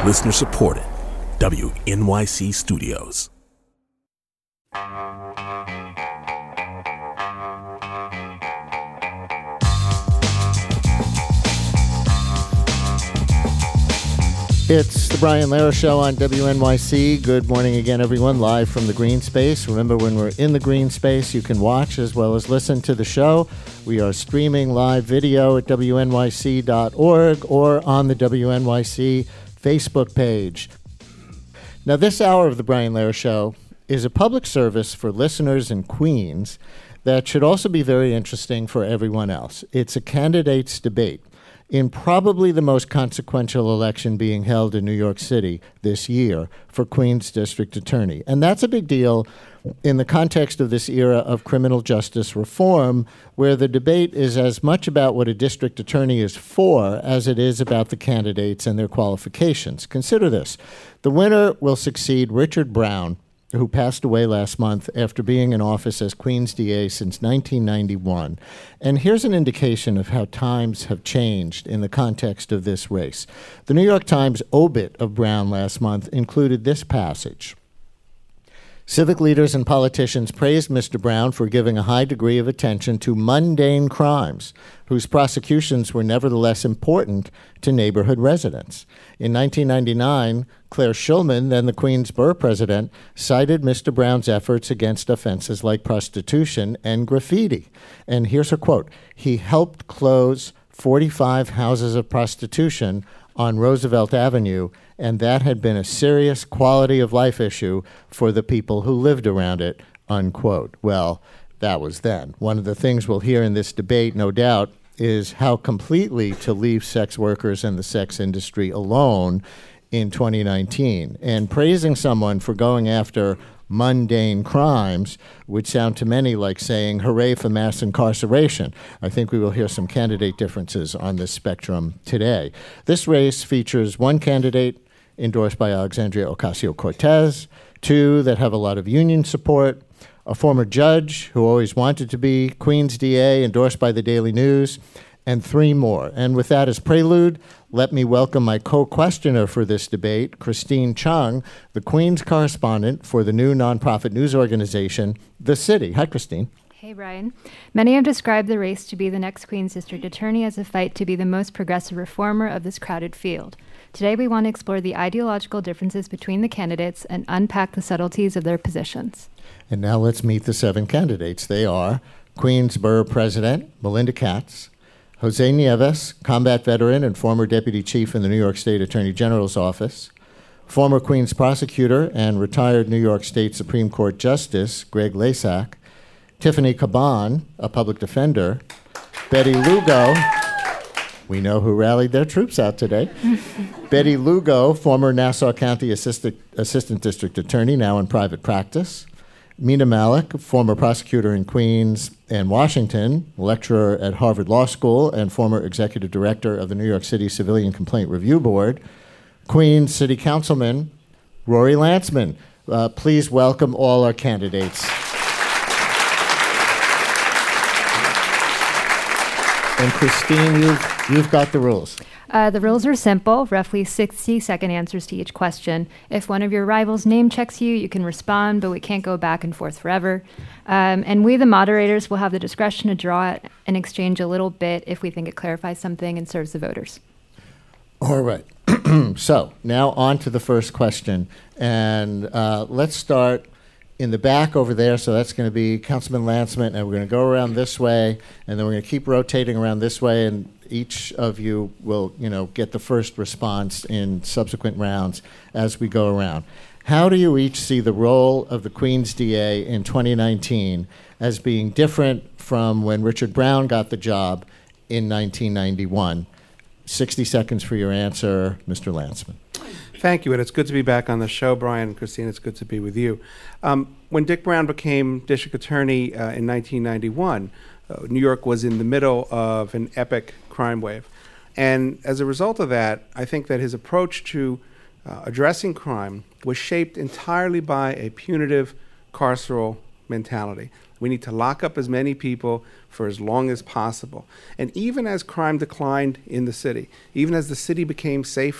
Listener supported. WNYC Studios. It's the Brian Lehrer Show on WNYC. Good morning again, everyone, live from the green space. Remember, when we're in the green space, you can watch as well as listen to the show. We are streaming live video at WNYC.org or on the WNYC Facebook page. Now, this hour of the Brian Lehrer Show is a public service for listeners in Queens that should also be very interesting for everyone else. It's a candidates debate in probably the most consequential election being held in New York City this year for Queens District Attorney. And that's a big deal in the context of this era of criminal justice reform, where the debate is as much about what a district attorney is for as it is about the candidates and their qualifications. Consider this. The winner will succeed Richard Brown, who passed away last month after being in office as Queens DA since 1991. And here's an indication of how times have changed in the context of this race. The New York Times obit of Brown last month included this passage. Civic leaders and politicians praised Mr. Brown for giving a high degree of attention to mundane crimes, whose prosecutions were nevertheless important to neighborhood residents. In 1999, Claire Shulman, then the Queens Borough president, cited Mr. Brown's efforts against offenses like prostitution and graffiti. And here's her quote: "He helped close 45 houses of prostitution on Roosevelt Avenue, and that had been a serious quality of life issue for the people who lived around it," unquote. Well, that was then. One of the things we'll hear in this debate, no doubt, is how completely to leave sex workers and the sex industry alone in 2019. And praising someone for going after mundane crimes would sound to many like saying, hooray for mass incarceration. I think we will hear some candidate differences on this spectrum today. This race features one candidate endorsed by Alexandria Ocasio-Cortez, two that have a lot of union support, a former judge who always wanted to be Queens DA, endorsed by the Daily News, and three more. And with that as prelude, let me welcome my co-questioner for this debate, Christine Chung, the Queens correspondent for the new nonprofit news organization, The City. Hi, Christine. Hey, Brian. Many have described the race to be the next Queens District Attorney as a fight to be the most progressive reformer of this crowded field. Today, we want to explore the ideological differences between the candidates and unpack the subtleties of their positions. And now let's meet the seven candidates. They are Queens Borough President Melinda Katz, Jose Nieves, combat veteran and former deputy chief in the New York State Attorney General's office, former Queens prosecutor and retired New York State Supreme Court Justice Greg Lasak, Tiffany Caban, a public defender, Betty Lugo, we know who rallied their troops out today, Betty Lugo, former Nassau County Assistant District Attorney, now in private practice, Mina Malik, former prosecutor in Queens and Washington, lecturer at Harvard Law School, and former executive director of the New York City Civilian Complaint Review Board, Queens City Councilman Rory Lantzman. Please welcome all our candidates. And Christine, you've got the rules. The rules are simple, roughly 60-second answers to each question. If one of your rivals name checks you, you can respond, but we can't go back and forth forever. And we, the moderators, will have the discretion to draw it and exchange a little bit if we think it clarifies something and serves the voters. All right. So now on to the first question. And let's start in the back over there. So that's going to be Councilman Lantzman, and we're going to go around this way, and then we're going to keep rotating around this way, and each of you will, get the first response in subsequent rounds as we go around. How do you each see the role of the Queens DA in 2019 as being different from when Richard Brown got the job in 1991? 60 seconds for your answer, Mr. Lantzman. Thank you, and it's good to be back on the show, Brian and Christine. It's good to be with you. When Dick Brown became district attorney in 1991, New York was in the middle of an epic crime wave. And as a result of that, I think that his approach to addressing crime was shaped entirely by a punitive carceral mentality. We need to lock up as many people for as long as possible. And even as crime declined in the city, even as the city became safer,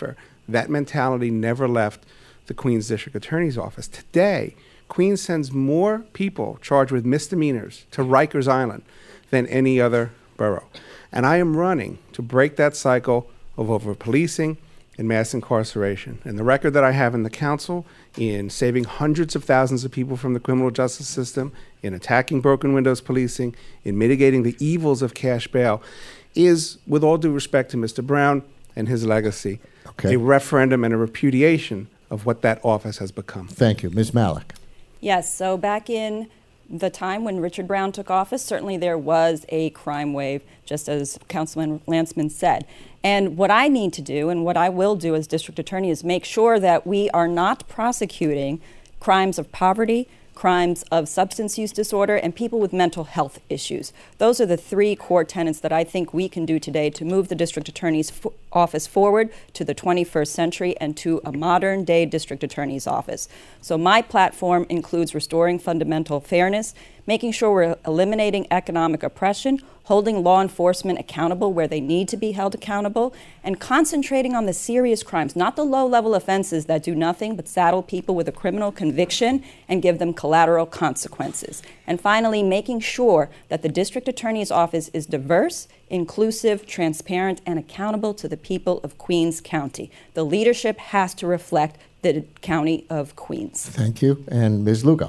that mentality never left the Queens District Attorney's Office. Today, Queens sends more people charged with misdemeanors to Rikers Island than any other borough. And I am running to break that cycle of over-policing and mass incarceration. And the record that I have in the council in saving hundreds of thousands of people from the criminal justice system, in attacking broken windows policing, in mitigating the evils of cash bail, is, with all due respect to Mr. Brown and his legacy, a referendum and a repudiation of what that office has become. Thank you. Ms. Malik. Yes, so back in the time when Richard Brown took office, certainly there was a crime wave, just as Councilman Landsman said. And what I need to do, and what I will do as district attorney, is make sure that we are not prosecuting crimes of poverty, crimes of substance use disorder, and people with mental health issues. Those are the three core tenets that I think we can do today to move the district attorney's office forward to the 21st century and to a modern day district attorney's office. So my platform includes restoring fundamental fairness, making sure we're eliminating economic oppression, holding law enforcement accountable where they need to be held accountable, and concentrating on the serious crimes, not the low-level offenses that do nothing but saddle people with a criminal conviction and give them collateral consequences. And finally, making sure that the district attorney's office is diverse, inclusive, transparent, and accountable to the people of Queens County. The leadership has to reflect the county of Queens. Thank you. And Ms. Lugo.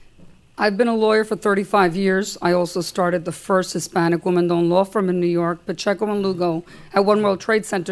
I've been a lawyer for 35 years. I also started the first Hispanic woman-owned law firm in New York, Pacheco and Lugo, at One World Trade Center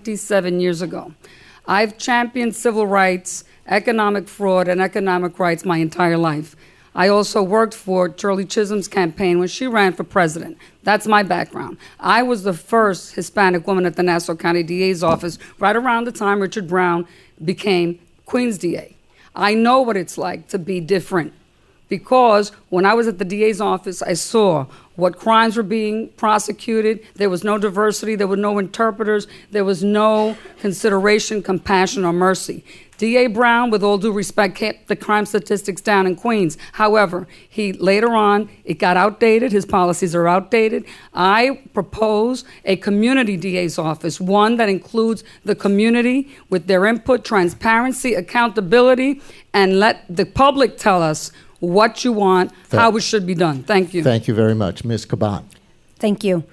27 years ago. I've championed civil rights, economic fraud, and economic rights my entire life. I also worked for Shirley Chisholm's campaign when she ran for president. That's my background. I was the first Hispanic woman at the Nassau County DA's office right around the time Richard Brown became Queens DA. I know what it's like to be different. Because when I was at the DA's office, I saw what crimes were being prosecuted. There was no diversity. There were no interpreters. There was no consideration, compassion, or mercy. DA Brown, with all due respect, kept the crime statistics down in Queens. However, later on, it got outdated. His policies are outdated. I propose a community DA's office, one that includes the community with their input, transparency, accountability, and let the public tell us what you want, how it should be done. Thank you. Thank you very much. Ms. Caban. Thank you.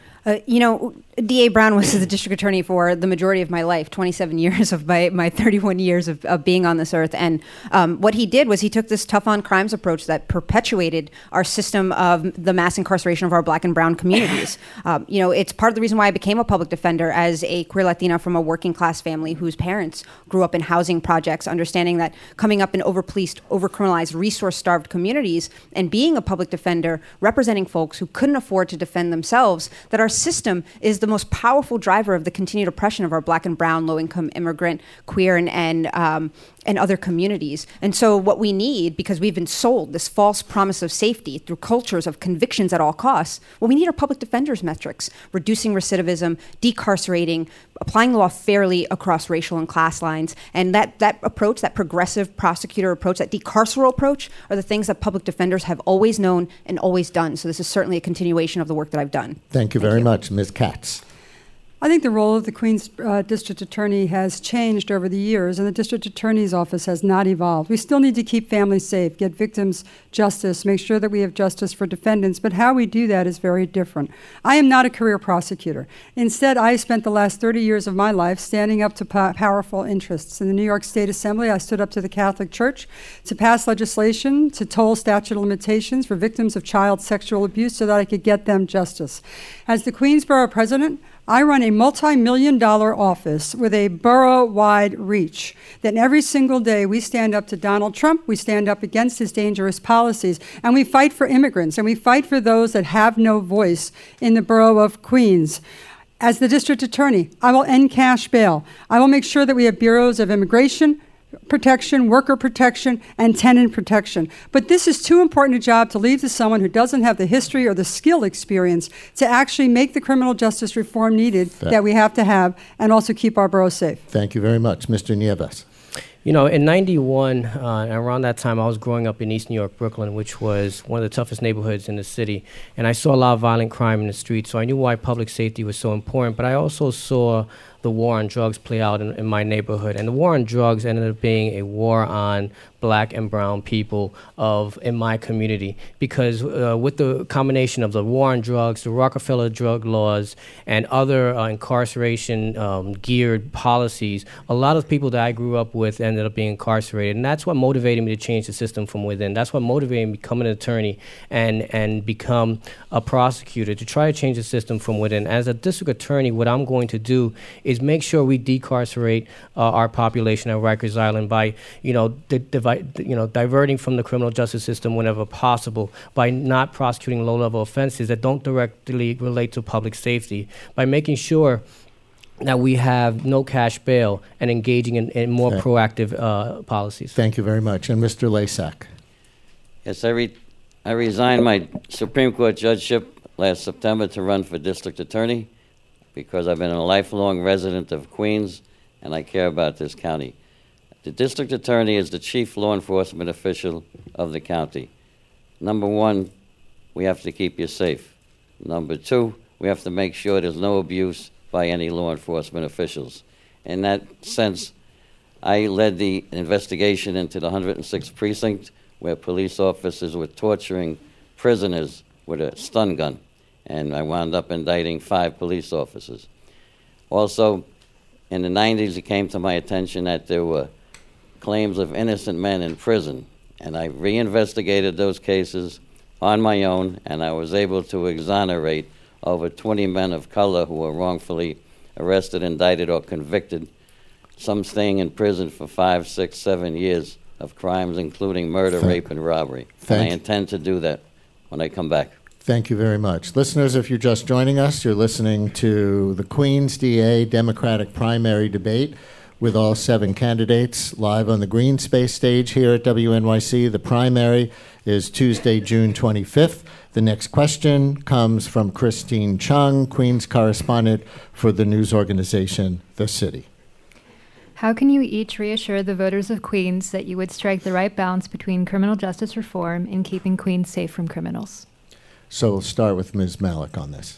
D.A. Brown was the district attorney for the majority of my life, 27 years of my 31 years of being on this earth. And what he did was he took this tough on crimes approach that perpetuated our system of the mass incarceration of our black and brown communities. It's part of the reason why I became a public defender as a queer Latina from a working class family whose parents grew up in housing projects, understanding that coming up in over-policed, over-criminalized, resource-starved communities and being a public defender, representing folks who couldn't afford to defend themselves, that our system is the most powerful driver of the continued oppression of our black and brown, low-income, immigrant, queer, and other communities. And so what we need, because we've been sold this false promise of safety through cultures of convictions at all costs, what we need are public defenders metrics, reducing recidivism, decarcerating, applying the law fairly across racial and class lines. And that approach, that progressive prosecutor approach, that decarceral approach, are the things that public defenders have always known and always done. So this is certainly a continuation of the work that I've done. Thank you very much. Ms. Katz. I think the role of the Queens District Attorney has changed over the years, and the District Attorney's Office has not evolved. We still need to keep families safe, get victims justice, make sure that we have justice for defendants, but how we do that is very different. I am not a career prosecutor. Instead, I spent the last 30 years of my life standing up to powerful interests. In the New York State Assembly, I stood up to the Catholic Church to pass legislation to toll statute of limitations for victims of child sexual abuse so that I could get them justice. As the Queensborough president, I run a multi-million-dollar office with a borough-wide reach. Then every single day we stand up to Donald Trump, we stand up against his dangerous policies, and we fight for immigrants, and we fight for those that have no voice in the borough of Queens. As the district attorney, I will end cash bail. I will make sure that we have bureaus of immigration protection, worker protection, and tenant protection. But this is too important a job to leave to someone who doesn't have the history or the skill experience to actually make the criminal justice reform needed that we have to have and also keep our borough safe. Thank you very much. Mr. Nieves. In 91, around that time, I was growing up in East New York, Brooklyn, which was one of the toughest neighborhoods in the city. And I saw a lot of violent crime in the streets, so I knew why public safety was so important. But I also saw the war on drugs play out in my neighborhood. And the war on drugs ended up being a war on black and brown people in my community, because with the combination of the war on drugs, the Rockefeller drug laws, and other incarceration geared policies, a lot of people that I grew up with ended up being incarcerated. And that's what motivated me to change the system from within. That's what motivated me to become an attorney and become a prosecutor, to try to change the system from within. As a district attorney, what I'm going to do is make sure we decarcerate our population at Rikers Island by, diverting from the criminal justice system whenever possible, by not prosecuting low-level offenses that don't directly relate to public safety, by making sure that we have no cash bail and engaging in more proactive policies. Thank you very much. And Mr. Lasak. Yes, I resigned my Supreme Court judgeship last September to run for district attorney because I've been a lifelong resident of Queens and I care about this county. The district attorney is the chief law enforcement official of the county. Number one, we have to keep you safe. Number two, we have to make sure there's no abuse by any law enforcement officials. In that sense, I led the investigation into the 106th precinct where police officers were torturing prisoners with a stun gun, and I wound up indicting 5 police officers. Also, in the 90s, it came to my attention that there were claims of innocent men in prison, and I reinvestigated those cases on my own, and I was able to exonerate over 20 men of color who were wrongfully arrested, indicted, or convicted, some staying in prison for 5, 6, 7 years of crimes, including murder, rape, and robbery. And I intend to do that when I come back. Thank you very much. Listeners, if you're just joining us, you're listening to the Queens DA Democratic primary debate with all 7 candidates live on the Green Space stage here at WNYC. The primary is Tuesday, June 25th. The next question comes from Christine Chung, Queens correspondent for the news organization The City. How can you each reassure the voters of Queens that you would strike the right balance between criminal justice reform and keeping Queens safe from criminals? So we'll start with Ms. Malik on this.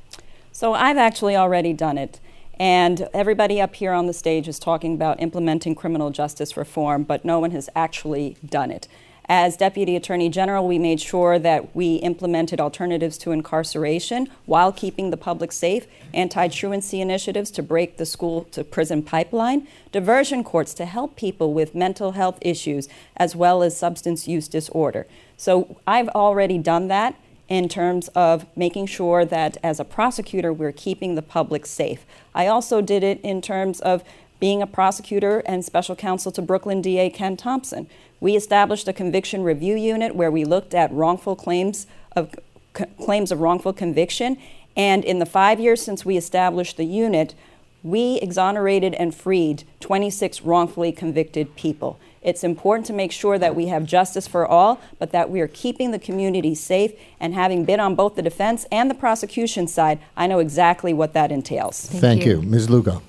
So I've actually already done it. And everybody up here on the stage is talking about implementing criminal justice reform, but no one has actually done it. As Deputy Attorney General, we made sure that we implemented alternatives to incarceration while keeping the public safe, anti-truancy initiatives to break the school-to-prison pipeline, diversion courts to help people with mental health issues, as well as substance use disorder. So I've already done that in terms of making sure that as a prosecutor, we're keeping the public safe. I also did it in terms of being a prosecutor and special counsel to Brooklyn DA Ken Thompson. We established a conviction review unit where we looked at wrongful claims of wrongful conviction. And in the 5 years since we established the unit, we exonerated and freed 26 wrongfully convicted people. It's important to make sure that we have justice for all, but that we are keeping the community safe. And having been on both the defense and the prosecution side, I know exactly what that entails. Thank you. Ms. Lugo.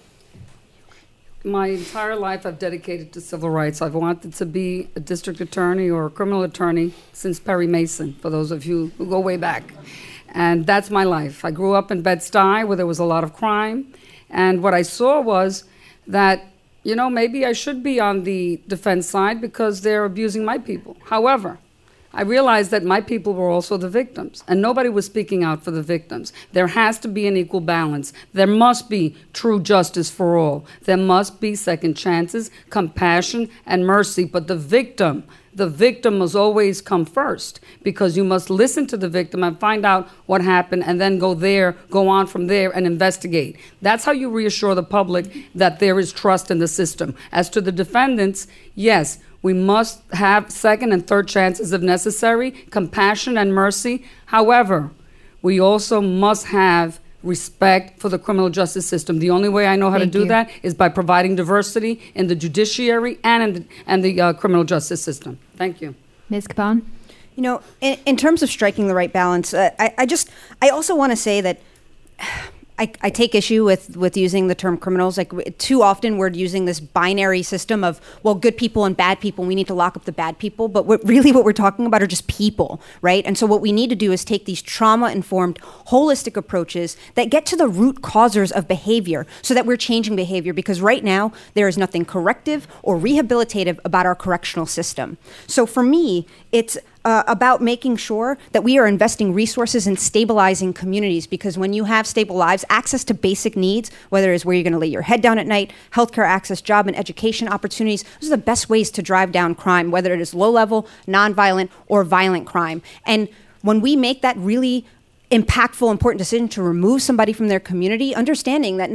My entire life I've dedicated to civil rights. I've wanted to be a district attorney or a criminal attorney since Perry Mason, for those of you who go way back. And that's my life. I grew up in Bed-Stuy where there was a lot of crime. And what I saw was that, maybe I should be on the defense side because they're abusing my people. However, I realized that my people were also the victims, and nobody was speaking out for the victims. There has to be an equal balance. There must be true justice for all. There must be second chances, compassion, and mercy. But the victim must always come first, because you must listen to the victim and find out what happened and then go on from there and investigate. That's how you reassure the public that there is trust in the system. As to the defendants, yes, we must have second and third chances if necessary, compassion and mercy. However, we also must have respect for the criminal justice system. The only way I know how to do that is by providing diversity in the judiciary and the criminal justice system. Thank you. Ms. Capone? In terms of striking the right balance, I also want to say that I take issue with using the term criminals. Like, too often we're using this binary system of, well, good people and bad people. We need to lock up the bad people. But what we're talking about are just people, right? And so what we need to do is take these trauma-informed, holistic approaches that get to the root causers of behavior so that we're changing behavior. Because right now, there is nothing corrective or rehabilitative about our correctional system. So for me, it's about making sure that we are investing resources in stabilizing communities, because when you have stable lives, access to basic needs, whether it's where you're going to lay your head down at night, healthcare access, job and education opportunities, those are the best ways to drive down crime, whether it is low-level, nonviolent, or violent crime. And when we make that really impactful, important decision to remove somebody from their community, understanding that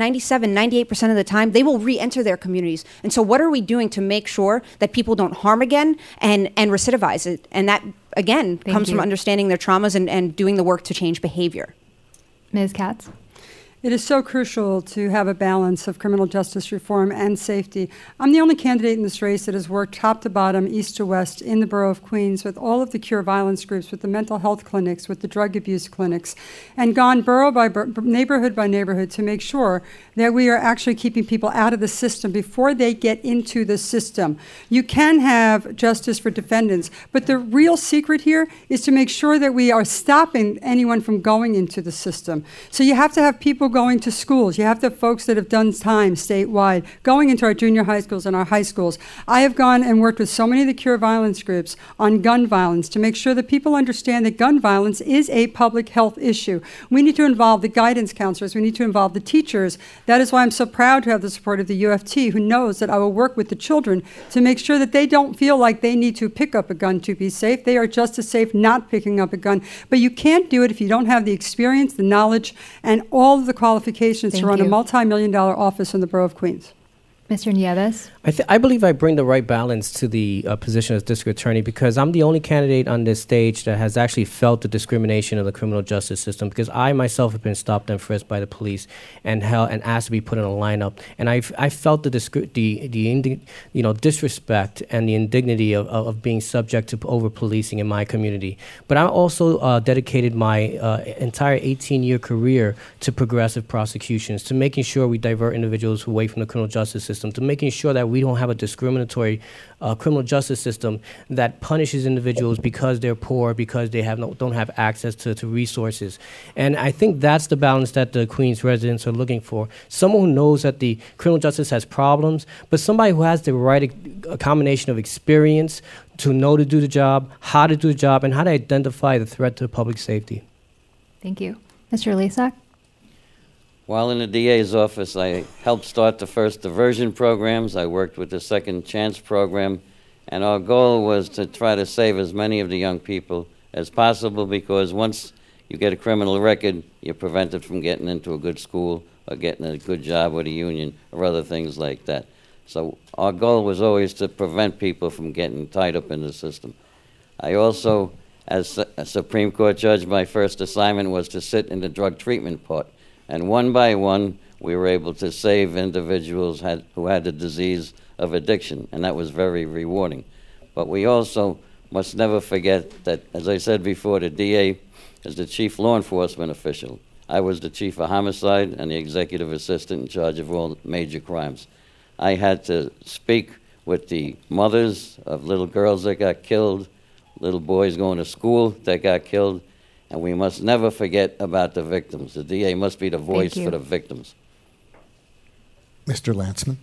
98% of the time they will re-enter their communities. And so what are we doing to make sure that people don't harm again and recidivize it? And that, again, comes from understanding their traumas and doing the work to change behavior. Ms. Katz? It is so crucial to have a balance of criminal justice reform and safety. I'm the only candidate in this race that has worked top to bottom, east to west, in the borough of Queens with all of the cure violence groups, with the mental health clinics, with the drug abuse clinics, and gone borough by neighborhood by neighborhood to make sure that we are actually keeping people out of the system before they get into the system. You can have justice for defendants, but the real secret here is to make sure that we are stopping anyone from going into the system. So you have to have people going to schools. You have to have folks that have done time statewide, going into our junior high schools and our high schools. I have gone and worked with so many of the cure violence groups on gun violence to make sure that people understand that gun violence is a public health issue. We need to involve the guidance counselors. We need to involve the teachers. That is why I'm so proud to have the support of the UFT, who knows that I will work with the children to make sure that they don't feel like they need to pick up a gun to be safe. They are just as safe not picking up a gun. But you can't do it if you don't have the experience, the knowledge, and all of the qualifications to run a multi-million-dollar office in the borough of Queens. Mr. Nieves? I believe I bring the right balance to the position as district attorney, because I'm the only candidate on this stage that has actually felt the discrimination of the criminal justice system, because I myself have been stopped and frisked by the police and held and asked to be put in a lineup, and I felt the disrespect and the indignity of being subject to over policing in my community. But I also dedicated my entire 18-year career to progressive prosecutions, to making sure we divert individuals away from the criminal justice system, to making sure that we don't have a discriminatory criminal justice system that punishes individuals because they're poor, because they don't have access to resources. And I think that's the balance that the Queens residents are looking for. Someone who knows that the criminal justice has problems, but somebody who has the right a combination of experience to know to do the job, how to do the job, and how to identify the threat to public safety. Thank you. Mr. Lisak? While in the DA's office, I helped start the first diversion programs. I worked with the Second Chance program, and our goal was to try to save as many of the young people as possible, because once you get a criminal record, you're prevented from getting into a good school or getting a good job with a union or other things like that. So our goal was always to prevent people from getting tied up in the system. I also, as a Supreme Court judge, my first assignment was to sit in the drug treatment part. And one by one, we were able to save individuals who had the disease of addiction, and that was very rewarding. But we also must never forget that, as I said before, the DA is the chief law enforcement official. I was the chief of homicide and the executive assistant in charge of all major crimes. I had to speak with the mothers of little girls that got killed, little boys going to school that got killed, and we must never forget about the victims. The DA must be the voice for the victims. Mr. Landsman?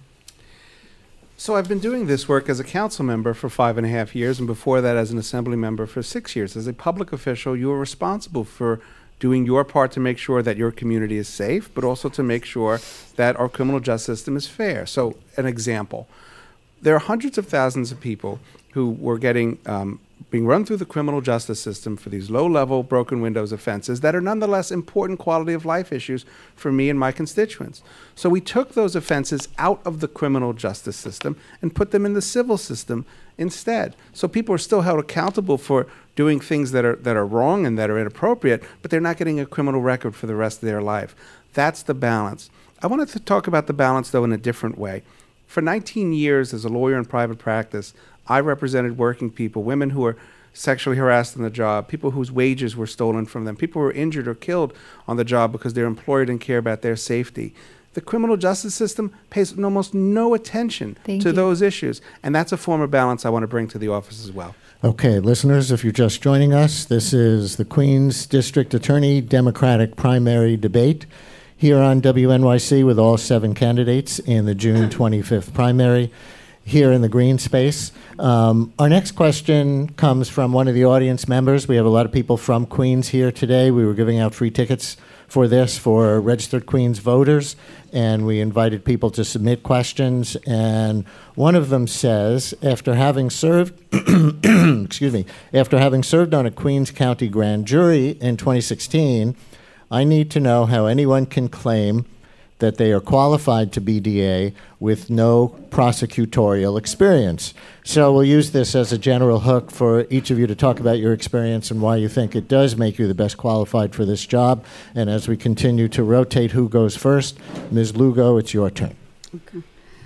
So I've been doing this work as a council member for 5.5 years, and before that as an assembly member for 6 years. As a public official, you are responsible for doing your part to make sure that your community is safe, but also to make sure that our criminal justice system is fair. So an example, there are hundreds of thousands of people who were being run through the criminal justice system for these low-level broken windows offenses that are nonetheless important quality of life issues for me and my constituents. So we took those offenses out of the criminal justice system and put them in the civil system instead. So people are still held accountable for doing things that are wrong and that are inappropriate, but they're not getting a criminal record for the rest of their life. That's the balance. I wanted to talk about the balance, though, in a different way. For 19 years as a lawyer in private practice, I represented working people, women who are sexually harassed on the job, people whose wages were stolen from them, people who were injured or killed on the job because their employer didn't care about their safety. The criminal justice system pays almost no attention to those issues, and that's a form of balance I want to bring to the office as well. Okay, listeners, if you're just joining us, this is the Queens District Attorney Democratic primary debate here on WNYC with all 7 candidates in the June 25th primary here in the green space. Our next question comes from one of the audience members. We have a lot of people from Queens here today. We were giving out free tickets for this for registered Queens voters, and we invited people to submit questions. And one of them says, after having served, after having served on a Queens County grand jury in 2016, I need to know how anyone can claim that they are qualified to be DA with no prosecutorial experience. So we'll use this as a general hook for each of you to talk about your experience and why you think it does make you the best qualified for this job. And as we continue to rotate who goes first, Ms. Lugo, it's your turn. Okay.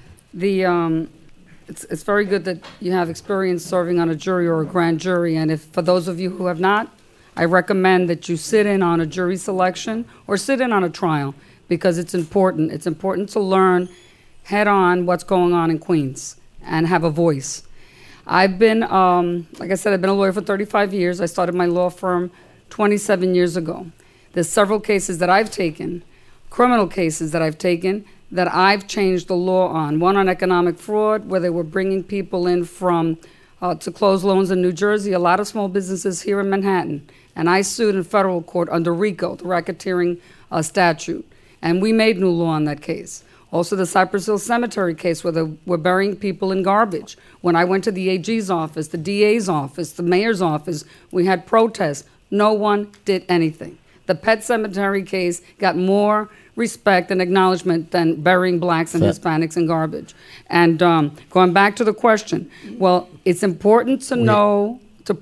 It's very good that you have experience serving on a jury or a grand jury, and if for those of you who have not, I recommend that you sit in on a jury selection or sit in on a trial, because it's important. It's important to learn head-on what's going on in Queens and have a voice. I've been, like I said, I've been a lawyer for 35 years. I started my law firm 27 years ago. There's several cases that I've taken, criminal cases that I've taken, that I've changed the law on. One on economic fraud, where they were bringing people in from to close loans in New Jersey, a lot of small businesses here in Manhattan. And I sued in federal court under RICO, the racketeering statute. And we made new law on that case. Also the Cypress Hill Cemetery case, where they were burying people in garbage. When I went to the AG's office, the DA's office, the mayor's office, we had protests. No one did anything. The Pet Cemetery case got more respect and acknowledgement than burying blacks and Hispanics in garbage. And going back to the question, well, it's important to know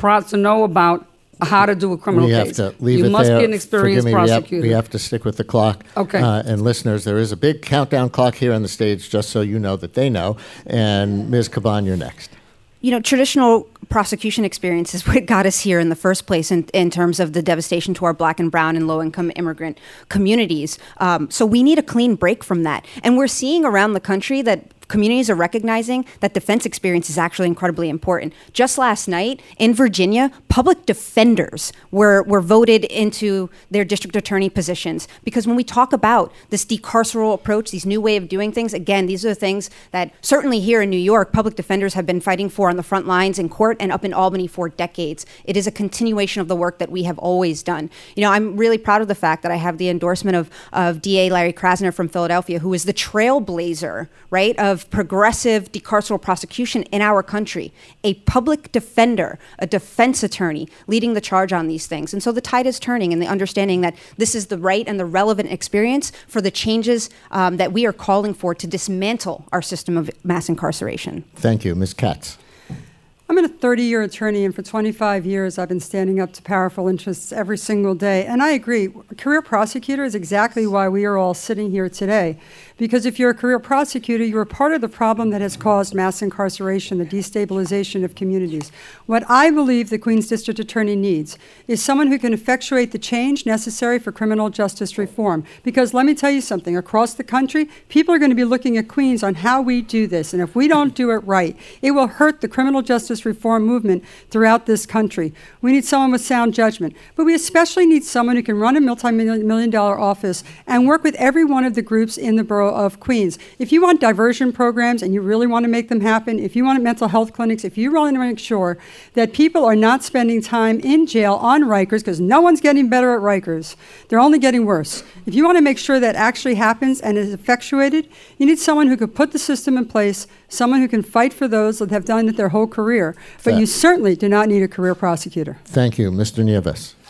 about how to do a criminal case. You must be an experienced prosecutor. We have to stick with the clock. Okay. And listeners, there is a big countdown clock here on the stage, just so you know that they know. And Ms. Caban, you're next. You know, traditional prosecution experience is what got us here in the first place in terms of the devastation to our black and brown and low-income immigrant communities. So we need a clean break from that. And we're seeing around the country that communities are recognizing that defense experience is actually incredibly important. Just last night in Virginia, public defenders were voted into their district attorney positions, because when we talk about this decarceral approach, these new way of doing things, again, these are the things that certainly here in New York, public defenders have been fighting for on the front lines in court and up in Albany for decades. It is a continuation of the work that we have always done. You know, I'm really proud of the fact that I have the endorsement of DA Larry Krasner from Philadelphia, who is the trailblazer, right, of progressive decarceral prosecution in our country, a public defender, a defense attorney leading the charge on these things. And so the tide is turning in the understanding that this is the right and the relevant experience for the changes that we are calling for to dismantle our system of mass incarceration. Thank you. Ms. Katz. I'm a 30-year attorney, and for 25 years I've been standing up to powerful interests every single day. And I agree, a career prosecutor is exactly why we are all sitting here today. Because if you're a career prosecutor, you're a part of the problem that has caused mass incarceration, the destabilization of communities. What I believe the Queens District Attorney needs is someone who can effectuate the change necessary for criminal justice reform. Because let me tell you something, across the country, people are going to be looking at Queens on how we do this. And if we don't do it right, it will hurt the criminal justice reform movement throughout this country. We need someone with sound judgment. But we especially need someone who can run a multi-million-dollar office and work with every one of the groups in the borough of Queens. If you want diversion programs and you really want to make them happen, if you want mental health clinics, if you really want to make sure that people are not spending time in jail on Rikers, because no one's getting better at Rikers, they're only getting worse. If you want to make sure that actually happens and is effectuated, you need someone who could put the system in place, someone who can fight for those that have done it their whole career. But you certainly do not need a career prosecutor. Thank you. Mr. Nieves.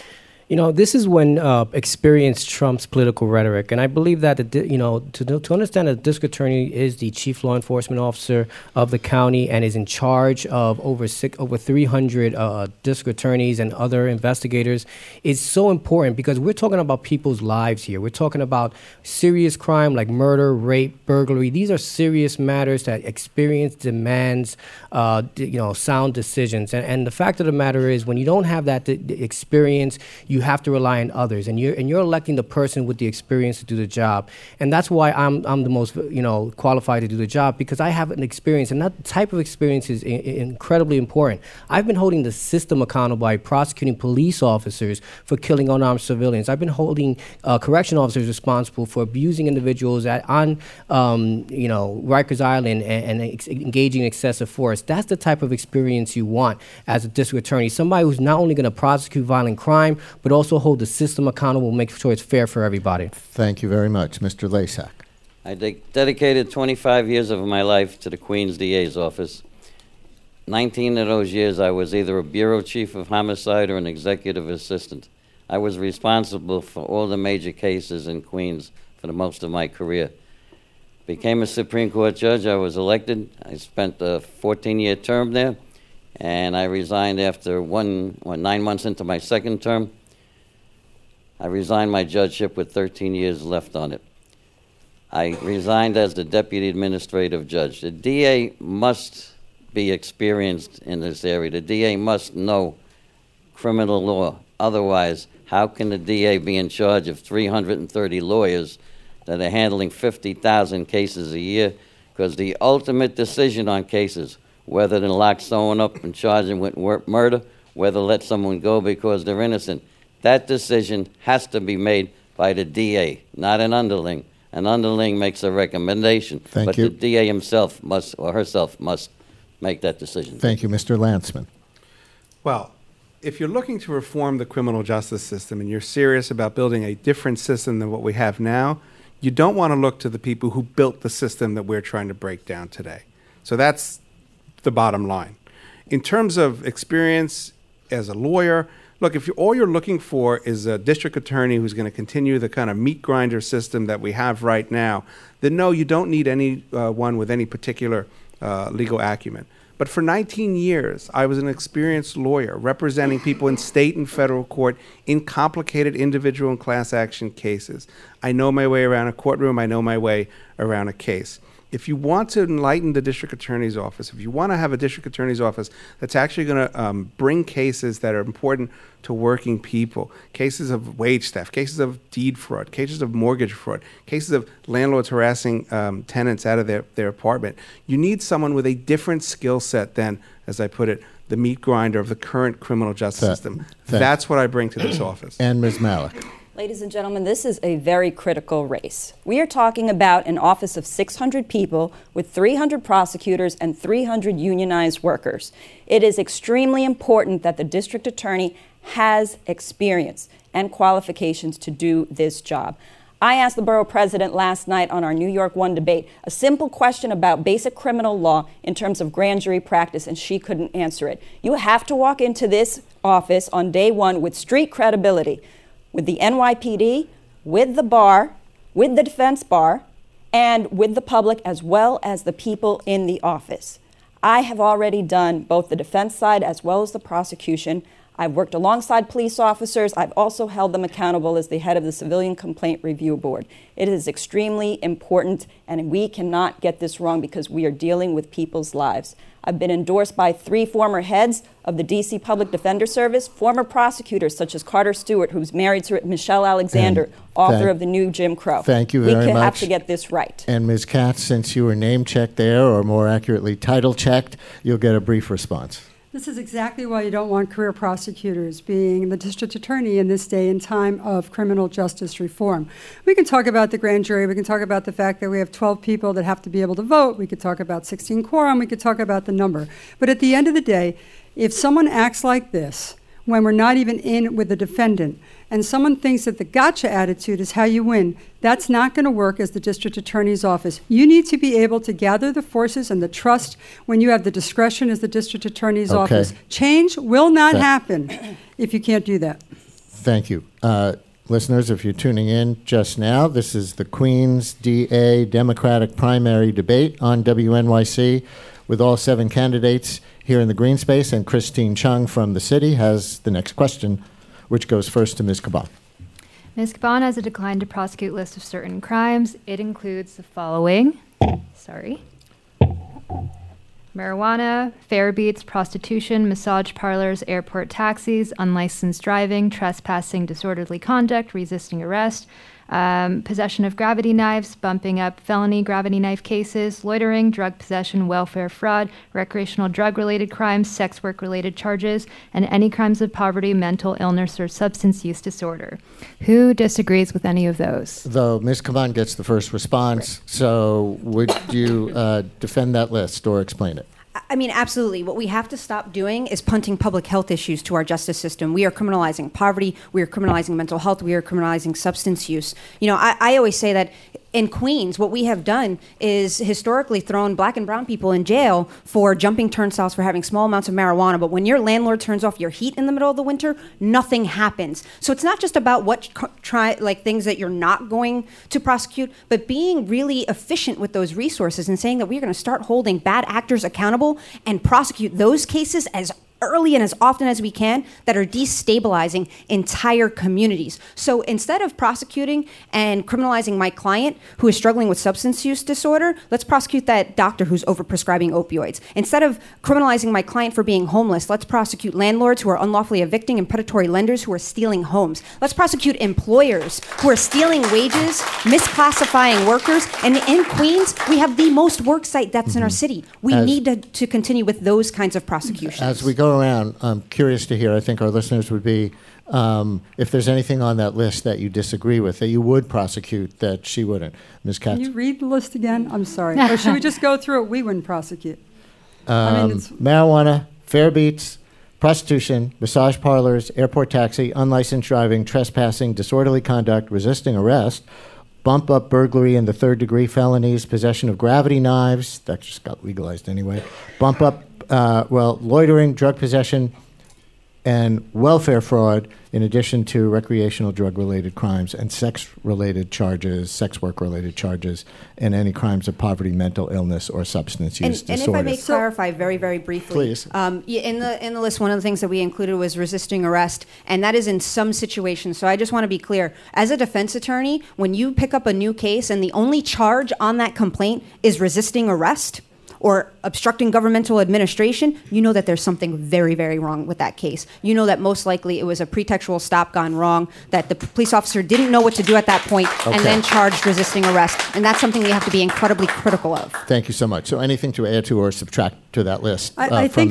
You know, this is when experience trumps political rhetoric, and I believe that to understand that the district attorney is the chief law enforcement officer of the county and is in charge of over 300 district attorneys and other investigators is so important, because we're talking about people's lives here. We're talking about serious crime like murder, rape, burglary. These are serious matters that experience demands, sound decisions. And the fact of the matter is, when you don't have that experience, you have to rely on others, and you're electing the person with the experience to do the job. And that's why I'm the most qualified to do the job, because I have an experience, and that type of experience is incredibly important. I've been holding the system accountable by prosecuting police officers for killing unarmed civilians. I've been holding correction officers responsible for abusing individuals on Rikers Island and engaging in excessive force. That's the type of experience you want as a district attorney, somebody who's not only going to prosecute violent crime, but also hold the system accountable, make sure it's fair for everybody. Thank you very much. Mr. Lasak. I dedicated 25 years of my life to the Queens DA's office. 19 of those years, I was either a bureau chief of homicide or an executive assistant. I was responsible for all the major cases in Queens for the most of my career. Became a Supreme Court judge. I was elected. I spent a 14-year term there, and I resigned after 9 months into my second term. I resigned my judgeship with 13 years left on it. I resigned as the deputy administrative judge. The DA must be experienced in this area. The DA must know criminal law. Otherwise, how can the DA be in charge of 330 lawyers that are handling 50,000 cases a year? Because the ultimate decision on cases, whether to lock someone up and charge them with murder, whether to let someone go because they're innocent, that decision has to be made by the DA, not an underling. An underling makes a recommendation, but the DA himself must, or herself must, make that decision. Thank you. Mr. Landsman. Well, if you're looking to reform the criminal justice system and you're serious about building a different system than what we have now, you don't want to look to the people who built the system that we're trying to break down today. So that's the bottom line. In terms of experience as a lawyer, look, if all you're looking for is a district attorney who's going to continue the kind of meat grinder system that we have right now, then no, you don't need anyone with any particular legal acumen. But for 19 years, I was an experienced lawyer representing people in state and federal court in complicated individual and class action cases. I know my way around a courtroom. I know my way around a case. If you want to enlighten the district attorney's office, if you want to have a district attorney's office that's actually going to bring cases that are important to working people, cases of wage theft, cases of deed fraud, cases of mortgage fraud, cases of landlords harassing tenants out of their apartment, you need someone with a different skill set than, as I put it, the meat grinder of the current criminal justice system. That's what I bring to this office. And Ms. Malik. Ladies and gentlemen, this is a very critical race. We are talking about an office of 600 people with 300 prosecutors and 300 unionized workers. It is extremely important that the district attorney has experience and qualifications to do this job. I asked the borough president last night on our New York One debate a simple question about basic criminal law in terms of grand jury practice, and she couldn't answer it. You have to walk into this office on day one with street credibility, with the NYPD, with the bar, with the defense bar, and with the public, as well as the people in the office. I have already done both the defense side as well as the prosecution. I've worked alongside police officers. I've also held them accountable as the head of the Civilian Complaint Review Board. It is extremely important, and we cannot get this wrong because we are dealing with people's lives. I've been endorsed by 3 former heads of the D.C. Public Defender Service, former prosecutors such as Carter Stewart, who's married to Michelle Alexander, author of the new Jim Crow. Thank you very much. We have to get this right. And Ms. Katz, since you were name-checked there, or more accurately, title-checked, you'll get a brief response. This is exactly why you don't want career prosecutors being the district attorney in this day and time of criminal justice reform. We can talk about the grand jury. We can talk about the fact that we have 12 people that have to be able to vote. We could talk about 16 quorum. We could talk about the number. But at the end of the day, if someone acts like this, when we're not even in with the defendant, and someone thinks that the gotcha attitude is how you win, that's not going to work as the district attorney's office. You need to be able to gather the forces and the trust when you have the discretion as the district attorney's office. Change will not happen if you can't do that. Thank you. Listeners, if you're tuning in just now, this is the Queens DA Democratic primary debate on WNYC with all 7 candidates here in the green space, and Christine Chung from the city has the next question, which goes first to Ms. Caban. Ms. Caban has a declined to prosecute list of certain crimes. It includes the following. Marijuana, fare beats, prostitution, massage parlors, airport taxis, unlicensed driving, trespassing, disorderly conduct, resisting arrest, possession of gravity knives, bumping up felony gravity knife cases, loitering, drug possession, welfare fraud, recreational drug-related crimes, sex work-related charges, and any crimes of poverty, mental illness, or substance use disorder. Who disagrees with any of those? Though Ms. Caban gets the first response, so would you defend that list or explain it? I mean, absolutely. What we have to stop doing is punting public health issues to our justice system. We are criminalizing poverty. We are criminalizing mental health. We are criminalizing substance use. You know, I always say that in Queens, what we have done is historically thrown black and brown people in jail for jumping turnstiles for having small amounts of marijuana. But when your landlord turns off your heat in the middle of the winter, nothing happens. So it's not just about things that you're not going to prosecute, but being really efficient with those resources and saying that we're going to start holding bad actors accountable and prosecute those cases as early and as often as we can that are destabilizing entire communities. So instead of prosecuting and criminalizing my client who is struggling with substance use disorder, let's prosecute that doctor who's overprescribing opioids. Instead of criminalizing my client for being homeless, let's prosecute landlords who are unlawfully evicting and predatory lenders who are stealing homes. Let's prosecute employers who are stealing wages, misclassifying workers. And in Queens, we have the most worksite deaths in our city. We need to continue with those kinds of prosecutions. As we go around, I'm curious to hear, I think our listeners would be, if there's anything on that list that you disagree with, that you would prosecute, that she wouldn't. Ms. Katz? Can you read the list again? I'm sorry. Or should we just go through it? We wouldn't prosecute. Marijuana, fare beats, prostitution, massage parlors, airport taxi, unlicensed driving, trespassing, disorderly conduct, resisting arrest, bump up burglary in the 3rd degree felonies, possession of gravity knives, that just got legalized anyway, bump up loitering, drug possession, and welfare fraud, in addition to recreational drug-related crimes and sex-related charges, sex work-related charges, and any crimes of poverty, mental illness, or substance use disorder. And if I may clarify very, very briefly. Please. In the list, one of the things that we included was resisting arrest, and that is in some situations. So I just want to be clear. As a defense attorney, when you pick up a new case and the only charge on that complaint is resisting arrest, or obstructing governmental administration, you know that there's something very, very wrong with that case. You know that most likely it was a pretextual stop gone wrong, that the police officer didn't know what to do at that point, and then charged resisting arrest. And that's something we have to be incredibly critical of. Thank you so much. So anything to add to or subtract to that list? I think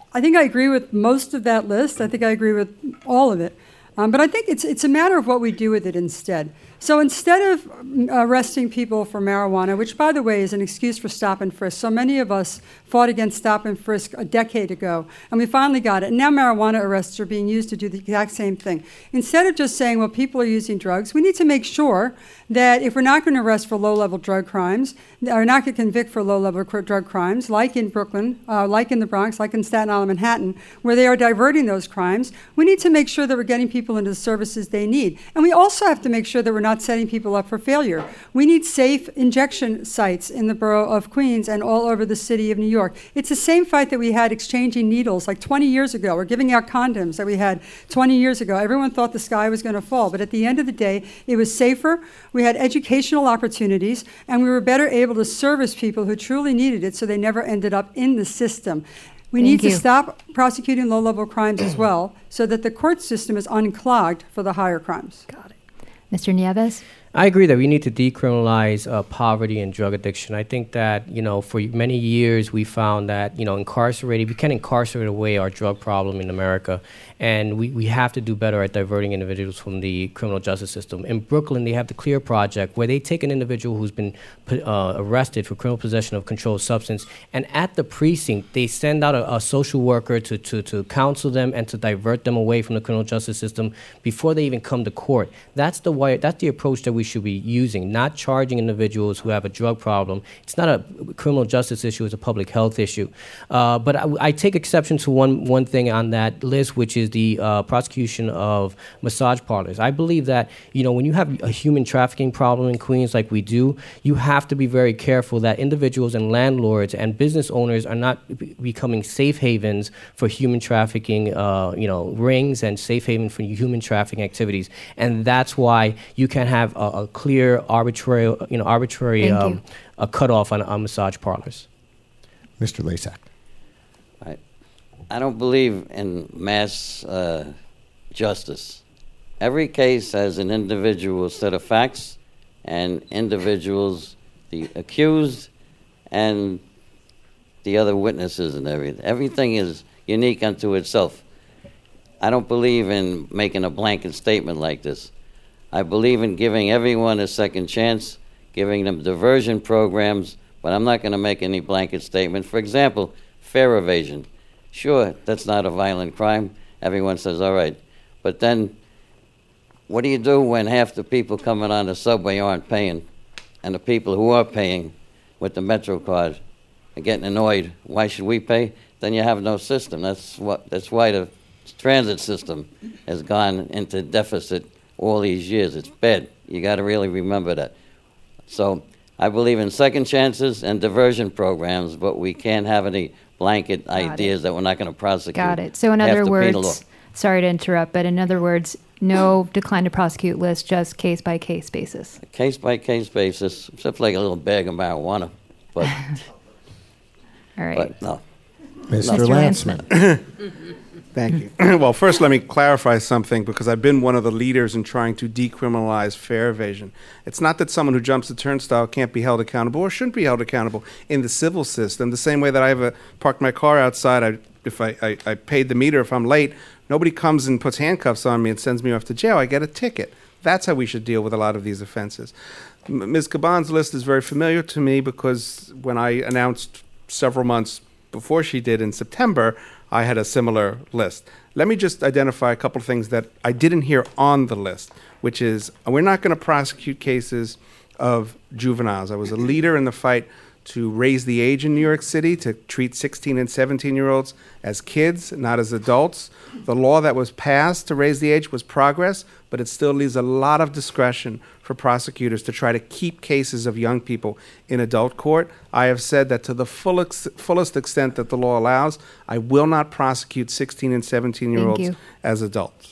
I agree with most of that list. I think I agree with all of it. But I think it's a matter of what we do with it instead. So instead of arresting people for marijuana, which, by the way, is an excuse for stop and frisk, so many of us fought against stop and frisk a decade ago, and we finally got it. And now marijuana arrests are being used to do the exact same thing. Instead of just saying, well, people are using drugs, we need to make sure that if we're not going to arrest for low-level drug crimes, or not going to convict for low-level drug crimes, like in Brooklyn, like in the Bronx, like in Staten Island, Manhattan, where they are diverting those crimes, we need to make sure that we're getting people into the services they need. And we also have to make sure that we're not setting people up for failure. We need safe injection sites in the borough of Queens and all over the city of New York. It's the same fight that we had exchanging needles like 20 years ago, or giving out condoms that we had 20 years ago. Everyone thought the sky was going to fall, but at the end of the day, it was safer, we had educational opportunities, and we were better able to service people who truly needed it so they never ended up in the system. We need to stop prosecuting low-level crimes as well, so that the court system is unclogged for the higher crimes. Got it. Mr. Nieves? I agree that we need to decriminalize poverty and drug addiction. I think that, for many years we found that, we can incarcerate away our drug problem in America. And we have to do better at diverting individuals from the criminal justice system. In Brooklyn, they have the CLEAR Project, where they take an individual who's been arrested for criminal possession of controlled substance, and at the precinct, they send out a social worker to counsel them and to divert them away from the criminal justice system before they even come to court. That's the approach that we should be using, not charging individuals who have a drug problem. It's not a criminal justice issue, it's a public health issue. But I take exception to one thing on that list, which is the prosecution of massage parlors. I believe that, when you have a human trafficking problem in Queens like we do, you have to be very careful that individuals and landlords and business owners are not becoming safe havens for human trafficking, rings and safe haven for human trafficking activities. And that's why you can have a clear, arbitrary a cutoff on massage parlors. Mr. Lasak. I don't believe in mass justice. Every case has an individual set of facts and individuals, the accused and the other witnesses and everything. Everything is unique unto itself. I don't believe in making a blanket statement like this. I believe in giving everyone a second chance, giving them diversion programs, but I'm not going to make any blanket statement. For example, fare evasion. Sure, that's not a violent crime. Everyone says, all right. But then, what do you do when half the people coming on the subway aren't paying, and the people who are paying with the Metro card are getting annoyed? Why should we pay? Then you have no system. That's why the transit system has gone into deficit all these years. It's bad. You got to really remember that. So I believe in second chances and diversion programs, but we can't have any blanket ideas that we're not going to prosecute. Got it. So in other words, sorry to interrupt, but in other words, no decline to prosecute list, just case-by-case basis. Case-by-case basis, except like a little bag of marijuana. But all right. But no. Mr. Landsman. Thank you. Well, first let me clarify something, because I've been one of the leaders in trying to decriminalize fare evasion. It's not that someone who jumps the turnstile can't be held accountable or shouldn't be held accountable in the civil system. The same way that I parked my car outside, if I paid the meter if I'm late, nobody comes and puts handcuffs on me and sends me off to jail. I get a ticket. That's how we should deal with a lot of these offenses. Ms. Caban's list is very familiar to me, because when I announced several months before she did in September, I had a similar list. Let me just identify a couple of things that I didn't hear on the list, which is we're not going to prosecute cases of juveniles. I was a leader in the fight to raise the age in New York City, to treat 16 and 17-year-olds as kids, not as adults. The law that was passed to raise the age was progress, but it still leaves a lot of discretion for prosecutors to try to keep cases of young people in adult court. I have said that to the fullest extent that the law allows, I will not prosecute 16 and 17-year-olds as adults.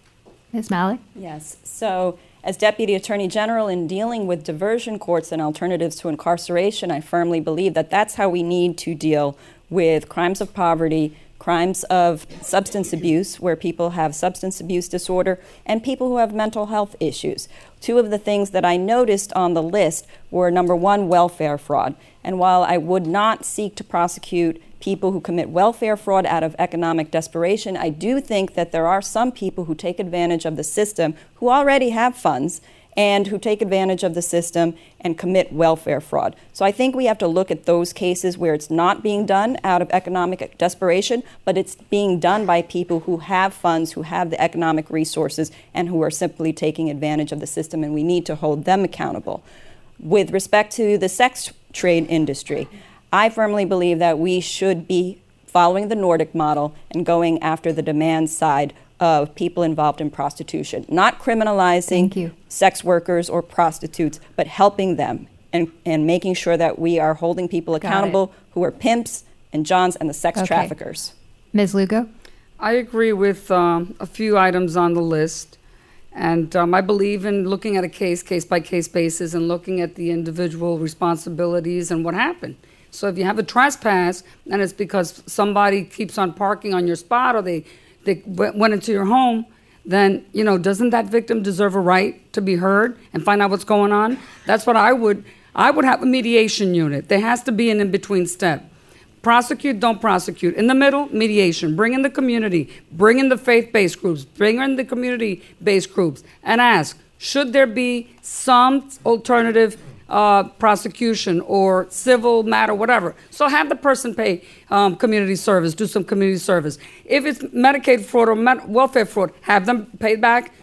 Ms. Malik? Yes. So, as Deputy Attorney General, in dealing with diversion courts and alternatives to incarceration, I firmly believe that that's how we need to deal with crimes of poverty, crimes of substance abuse, where people have substance abuse disorder, and people who have mental health issues. Two of the things that I noticed on the list were, number one, welfare fraud. And while I would not seek to prosecute people who commit welfare fraud out of economic desperation, I do think that there are some people who take advantage of the system who already have funds and who take advantage of the system and commit welfare fraud. So I think we have to look at those cases where it's not being done out of economic desperation, but it's being done by people who have funds, who have the economic resources, and who are simply taking advantage of the system, and we need to hold them accountable. With respect to the sex trade industry, I firmly believe that we should be following the Nordic model and going after the demand side of people involved in prostitution, not criminalizing sex workers or prostitutes, but helping them and making sure that we are holding people accountable who are pimps and johns and the sex traffickers. Ms. Lugo? I agree with a few items on the list. And I believe in looking at a case-by-case basis, and looking at the individual responsibilities and what happened. So if you have a trespass and it's because somebody keeps on parking on your spot, or they went into your home, then, doesn't that victim deserve a right to be heard and find out what's going on? That's what I would have a mediation unit. There has to be an in-between step. Prosecute, don't prosecute. In the middle, mediation. Bring in the community. Bring in the faith-based groups. Bring in the community-based groups. And ask, should there be some alternative prosecution or civil matter, whatever? So have the person pay community service, do some community service. If it's Medicaid fraud or welfare fraud, have them pay back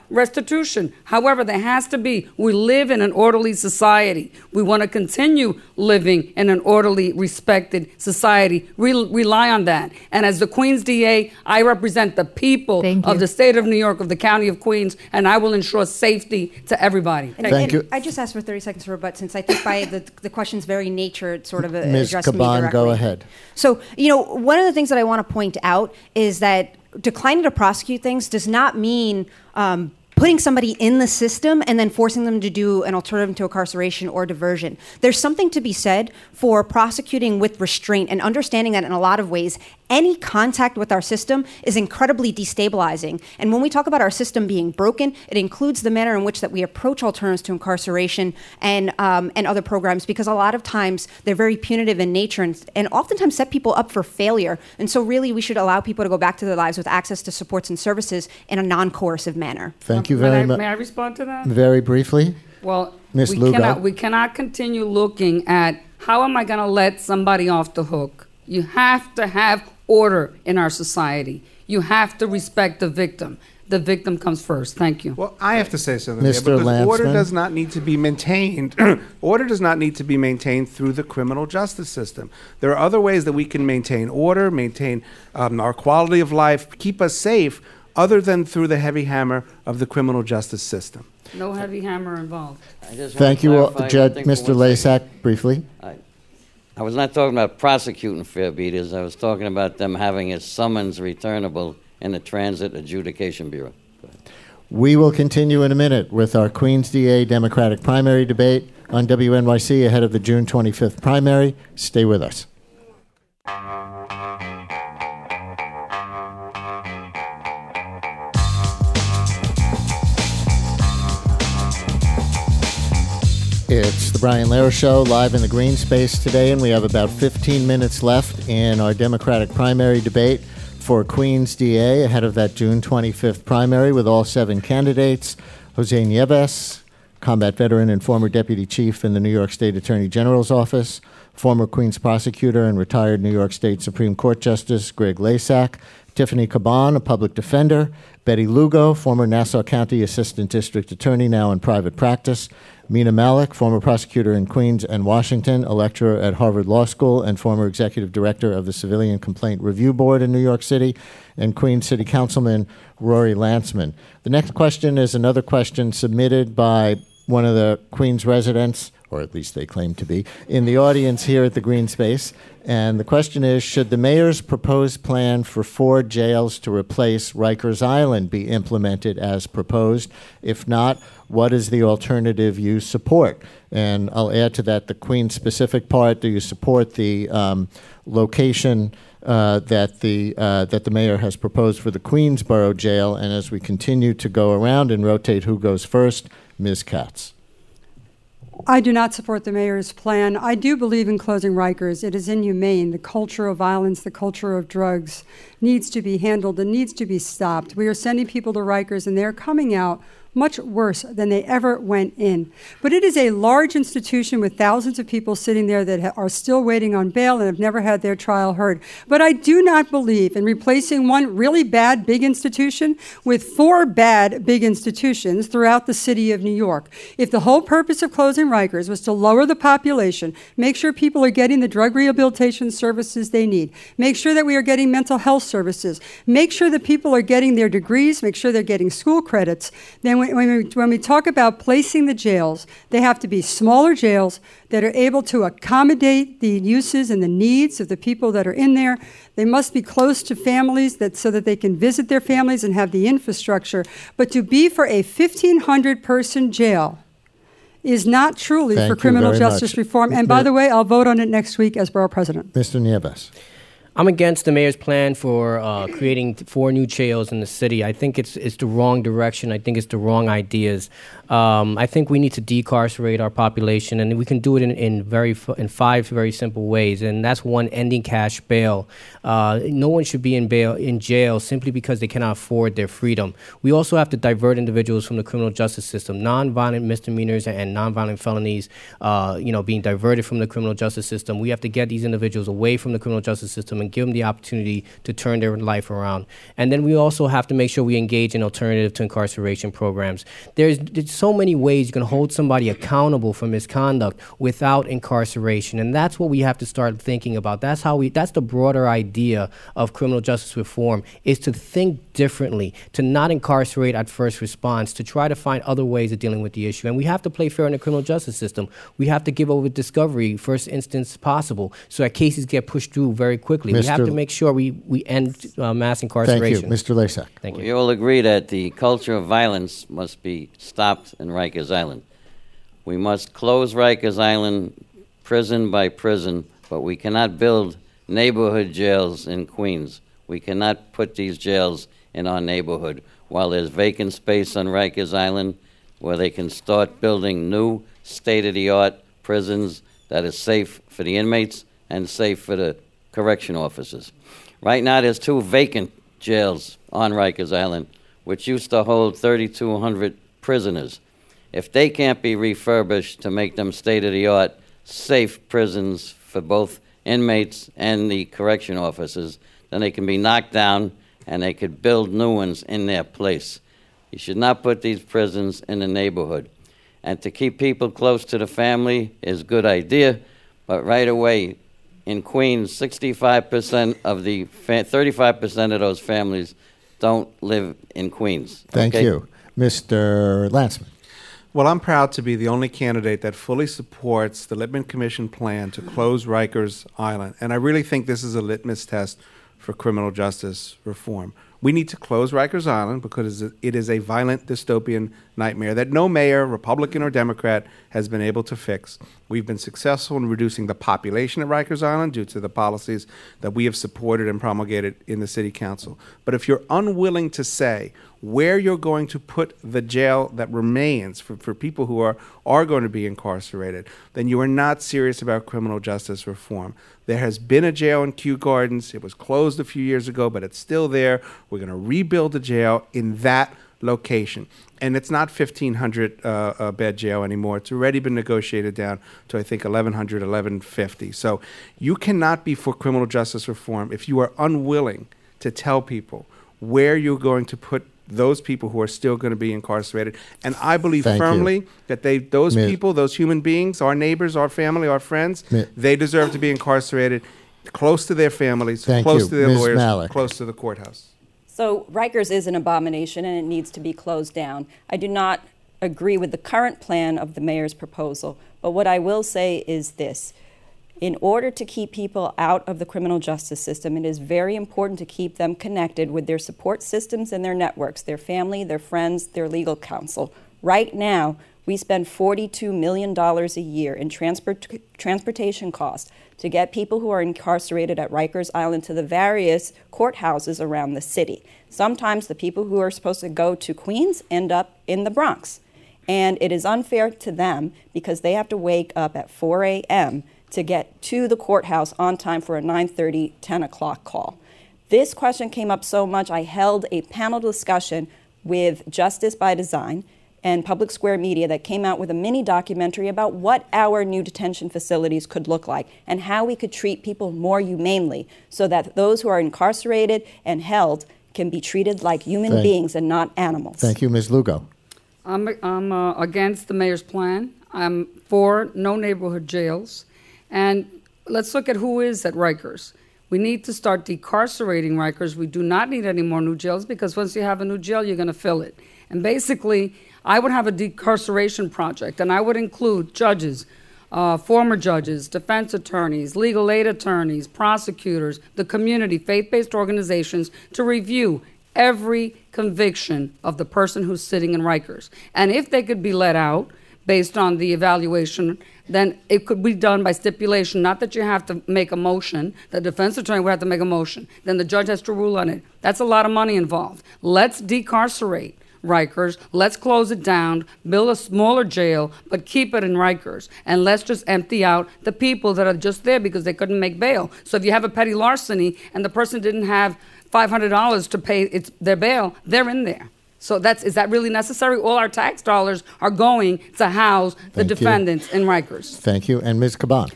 restitution. However, there has to be, we live in an orderly society. We want to continue living in an orderly, respected society. We rely on that. And as the Queens DA, I represent the people of the state of New York, of the county of Queens, and I will ensure safety to everybody. Thank you. I just asked for 30 seconds to rebut, since I think by the question's very nature, it's sort of Ms. addressing me Caban, directly. go ahead. So, one of the things that I want to point out is that declining to prosecute things does not mean putting somebody in the system and then forcing them to do an alternative to incarceration or diversion. There's something to be said for prosecuting with restraint and understanding that in a lot of ways, any contact with our system is incredibly destabilizing. And when we talk about our system being broken, it includes the manner in which that we approach alternatives to incarceration and other programs, because a lot of times they're very punitive in nature and oftentimes set people up for failure. And so really we should allow people to go back to their lives with access to supports and services in a non-coercive manner. Thank you very much. May I respond to that? Very briefly. Well, Ms. Lugo. we cannot continue looking at how am I going to let somebody off the hook. You have to have order in our society. You have to respect the victim. The victim comes first. Thank you. Well, I have to say something Mr. there, because Lansman. order does not need to be maintained. Order does not need to be maintained through the criminal justice system. There are other ways that we can maintain order, maintain our quality of life, keep us safe, other than through the heavy hammer of the criminal justice system. No heavy hammer involved. Thank you, Judge. Mr. Lasak, briefly. I was not talking about prosecuting fare beaters. I was talking about them having a summons returnable in the Transit Adjudication Bureau. We will continue in a minute with our Queens DA Democratic primary debate on WNYC ahead of the June 25th primary. Stay with us. It's the Brian Lehrer Show, live in the green space today, and we have about 15 minutes left in our Democratic primary debate for Queens DA ahead of that June 25th primary with all 7 candidates. Jose Nieves, combat veteran and former deputy chief in the New York State Attorney General's office, former Queens prosecutor and retired New York State Supreme Court Justice Greg Lasak, Tiffany Caban, a public defender, Betty Lugo, former Nassau County Assistant District Attorney, now in private practice, Mina Malik, former prosecutor in Queens and Washington, a lecturer at Harvard Law School, and former executive director of the Civilian Complaint Review Board in New York City, and Queens City Councilman Rory Lantzman. The next question is another question submitted by one of the Queens residents, or at least they claim to be, in the audience here at the Green Space. And the question is, should the mayor's proposed plan for 4 jails to replace Rikers Island be implemented as proposed? If not, what is the alternative you support? And I'll add to that the Queens-specific part. Do you support the location that the mayor has proposed for the Queensboro jail? And as we continue to go around and rotate who goes first, Ms. Katz. I do not support the mayor's plan. I do believe in closing Rikers. It is inhumane. The culture of violence, the culture of drugs needs to be handled and needs to be stopped. We are sending people to Rikers, and they're coming out much worse than they ever went in. But it is a large institution with thousands of people sitting there that are still waiting on bail and have never had their trial heard. But I do not believe in replacing one really bad big institution with 4 bad big institutions throughout the city of New York. If the whole purpose of closing Rikers was to lower the population, make sure people are getting the drug rehabilitation services they need, make sure that we are getting mental health services, make sure that people are getting their degrees, make sure they're getting school credits, then when we talk about placing the jails, they have to be smaller jails that are able to accommodate the uses and the needs of the people that are in there. They must be close to families so that they can visit their families and have the infrastructure. But to be for a 1,500-person jail is not truly for criminal justice reform. And by the way, I'll vote on it next week as borough president. Mr. Nieves. I'm against the mayor's plan for creating 4 new jails in the city. I think it's the wrong direction. I think it's the wrong ideas. I think we need to decarcerate our population, and we can do it in 5 very simple ways. And that's one: ending cash bail. No one should be in jail simply because they cannot afford their freedom. We also have to divert individuals from the criminal justice system. Nonviolent misdemeanors and nonviolent felonies, being diverted from the criminal justice system. We have to get these individuals away from the criminal justice system and and give them the opportunity to turn their life around. And then we also have to make sure we engage in alternative to incarceration programs. There's so many ways you can hold somebody accountable for misconduct without incarceration, and that's what we have to start thinking about. That's the broader idea of criminal justice reform, is to think differently, to not incarcerate at first response, to try to find other ways of dealing with the issue. And we have to play fair in the criminal justice system. We have to give over discovery first instance possible so that cases get pushed through very quickly. We have to make sure we end mass incarceration. Thank you. Mr. Lasek. Thank you. We all agree that the culture of violence must be stopped in Rikers Island. We must close Rikers Island prison by prison, but we cannot build neighborhood jails in Queens. We cannot put these jails in our neighborhood while there's vacant space on Rikers Island where they can start building new state-of-the-art prisons that is safe for the inmates and safe for the correction officers. Right now there's 2 vacant jails on Rikers Island, which used to hold 3,200 prisoners. If they can't be refurbished to make them state-of-the-art, safe prisons for both inmates and the correction officers, then they can be knocked down and they could build new ones in their place. You should not put these prisons in the neighborhood. And to keep people close to the family is a good idea, but right away, in Queens, 65% of the 35% of those families don't live in Queens. Thank you. Mr. Lantzman. Well, I'm proud to be the only candidate that fully supports the Lippman Commission plan to close Rikers Island. And I really think this is a litmus test for criminal justice reform. We need to close Rikers Island because it is a violent dystopian nightmare that no mayor, Republican or Democrat, has been able to fix. We've been successful in reducing the population at Rikers Island due to the policies that we have supported and promulgated in the city council. But if you're unwilling to say where you're going to put the jail that remains for people who are going to be incarcerated, then you are not serious about criminal justice reform. There has been a jail in Kew Gardens. It was closed a few years ago, but it's still there. We're going to rebuild a jail in that location. And it's not 1,500 bed jail anymore. It's already been negotiated down to, I think, 1,100, 1,150. So you cannot be for criminal justice reform if you are unwilling to tell people where you're going to put those people who are still going to be incarcerated. And I believe firmly that those people, those human beings, our neighbors, our family, our friends, they deserve to be incarcerated close to their families, close to their lawyers, close to the courthouse. So Rikers is an abomination and it needs to be closed down. I do not agree with the current plan of the mayor's proposal, but what I will say is this. In order to keep people out of the criminal justice system, it is very important to keep them connected with their support systems and their networks, their family, their friends, their legal counsel. Right now, we spend $42 million a year in transportation costs to get people who are incarcerated at Rikers Island to the various courthouses around the city. Sometimes the people who are supposed to go to Queens end up in the Bronx. And it is unfair to them because they have to wake up at 4 a.m. to get to the courthouse on time for a 9:30, 10 o'clock call. This question came up so much, I held a panel discussion with Justice by Design and Public Square Media that came out with a mini documentary about what our new detention facilities could look like and how we could treat people more humanely so that those who are incarcerated and held can be treated like human beings and not animals. Thank you, Ms. Lugo. I'm against the mayor's plan. I'm for no neighborhood jails. And let's look at who is at Rikers. We need to start decarcerating Rikers. We do not need any more new jails because once you have a new jail, you're going to fill it. And basically, I would have a decarceration project, and I would include judges, former judges, defense attorneys, legal aid attorneys, prosecutors, the community, faith-based organizations to review every conviction of the person who's sitting in Rikers. And if they could be let out based on the evaluation, then it could be done by stipulation, not that you have to make a motion. The defense attorney would have to make a motion. Then the judge has to rule on it. That's a lot of money involved. Let's decarcerate Rikers. Let's close it down, build a smaller jail, but keep it in Rikers. And let's just empty out the people that are just there because they couldn't make bail. So if you have a petty larceny and the person didn't have $500 to pay their bail, they're in there. So is that really necessary? All our tax dollars are going to house the defendants in Rikers. Thank you. And Ms. Caban.